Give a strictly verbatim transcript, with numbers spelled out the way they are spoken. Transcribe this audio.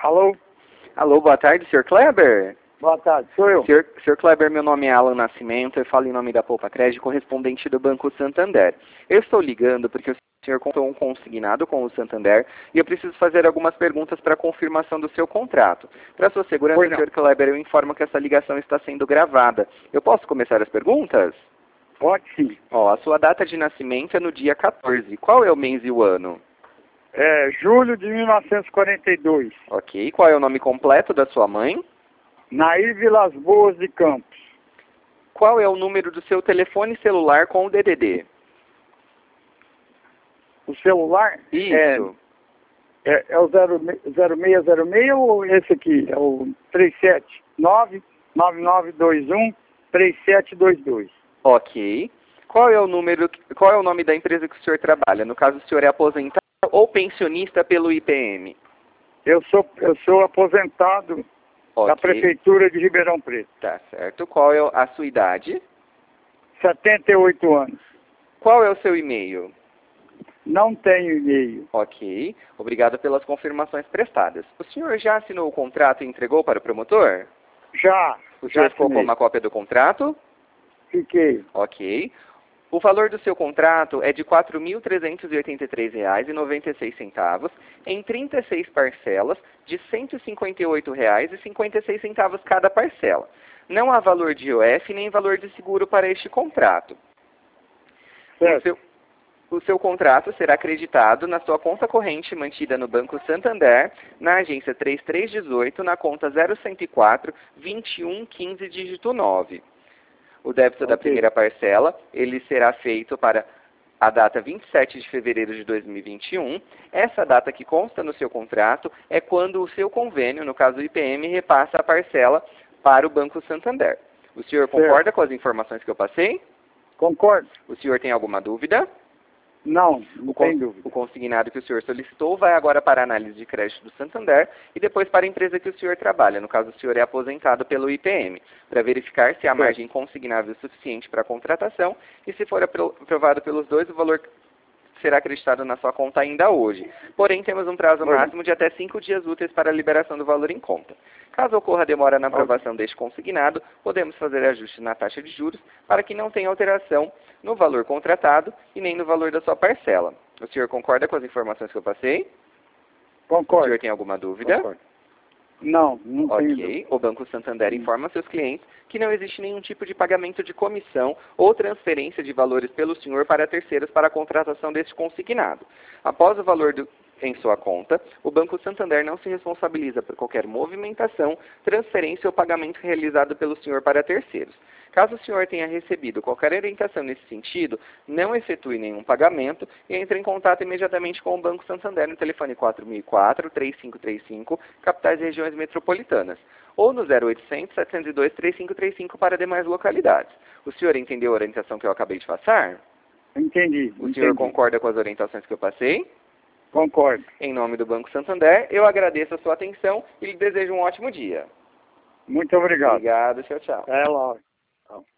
Alô? Alô, boa tarde, senhor Kleber? Boa tarde, sou eu. Senhor, senhor Kleber, meu nome é Alan Nascimento, eu falo em nome da Poupa Crédito, correspondente do Banco Santander. Eu estou ligando porque o senhor comprou um consignado com o Santander e eu preciso fazer algumas perguntas para confirmação do seu contrato. Para sua segurança, senhor Kleber, eu informo que essa ligação está sendo gravada. Eu posso começar as perguntas? Pode sim. Ó, a sua data de nascimento é no dia quatorze. Qual é o mês e o ano? É julho de mil novecentos e quarenta e dois. Ok. Qual é o nome completo da sua mãe? Nair Vilas Boas de Campos. Qual é o número do seu telefone celular com o D D D? O celular? Isso. É, é, é o zero seis zero seis ou esse aqui? É o três sete nove nove nove dois um três sete dois dois. Ok. Qual é o número, qual é o nome da empresa que o senhor trabalha? No caso, o senhor é aposentado ou pensionista pelo I P M? Eu sou, eu sou aposentado Ok. da Prefeitura de Ribeirão Preto. Tá certo. Qual é a sua idade? setenta e oito anos. Qual é o seu e-mail? Não tenho e-mail. Ok. Obrigado pelas confirmações prestadas. O senhor já assinou o contrato e entregou para o promotor? Já. O já senhor ficou com assinei. uma cópia do contrato? Fiquei. Ok. O valor do seu contrato é de quatro mil trezentos e oitenta e três reais e noventa e seis centavos em trinta e seis parcelas de cento e cinquenta e oito reais e cinquenta e seis centavos cada parcela. Não há valor de I O F nem valor de seguro para este contrato. O seu, o seu contrato será acreditado na sua conta corrente mantida no Banco Santander, na agência três três um oito, na conta zero cento e quatro, vinte e um, quinze, dígito nove. O débito Ok. da primeira parcela, ele será feito para a data vinte e sete de fevereiro de dois mil e vinte e um. Essa data que consta no seu contrato é quando o seu convênio, no caso o I P M, repassa a parcela para o Banco Santander. O senhor concorda Certo. com as informações que eu passei? Concordo? O senhor tem alguma dúvida? Não, não O, tem cons dúvida. o consignado que o senhor solicitou vai agora para a análise de crédito do Santander e depois para a empresa que o senhor trabalha. No caso, o senhor é aposentado pelo I P M, para verificar se há Certo. margem consignável suficiente para a contratação e se for aprovado pelos dois, o valor será acreditado na sua conta ainda hoje. Porém, temos um prazo Oi. máximo de até cinco dias úteis para a liberação do valor em conta. Caso ocorra demora na aprovação deste consignado, podemos fazer ajuste na taxa de juros para que não tenha alteração no valor contratado e nem no valor da sua parcela. O senhor concorda com as informações que eu passei? O Concordo. senhor tem alguma dúvida? Concordo. Não, não tenho dúvida. Ok. O Banco Santander informa seus clientes que não existe nenhum tipo de pagamento de comissão ou transferência de valores pelo senhor para terceiros para a contratação deste consignado. Após o valor do, em sua conta, o Banco Santander não se responsabiliza por qualquer movimentação, transferência ou pagamento realizado pelo senhor para terceiros. Caso o senhor tenha recebido qualquer orientação nesse sentido, não efetue nenhum pagamento e entre em contato imediatamente com o Banco Santander no telefone quatro mil e quatro, três cinco três cinco, capitais e regiões metropolitanas, ou no zero oitocentos, setecentos e dois, três cinco três cinco para demais localidades. O senhor entendeu a orientação que eu acabei de passar? Entendi. O entendi. senhor concorda com as orientações que eu passei? Concordo. Em nome do Banco Santander, eu agradeço a sua atenção e lhe desejo um ótimo dia. Muito obrigado. Obrigado, tchau, tchau. É lá.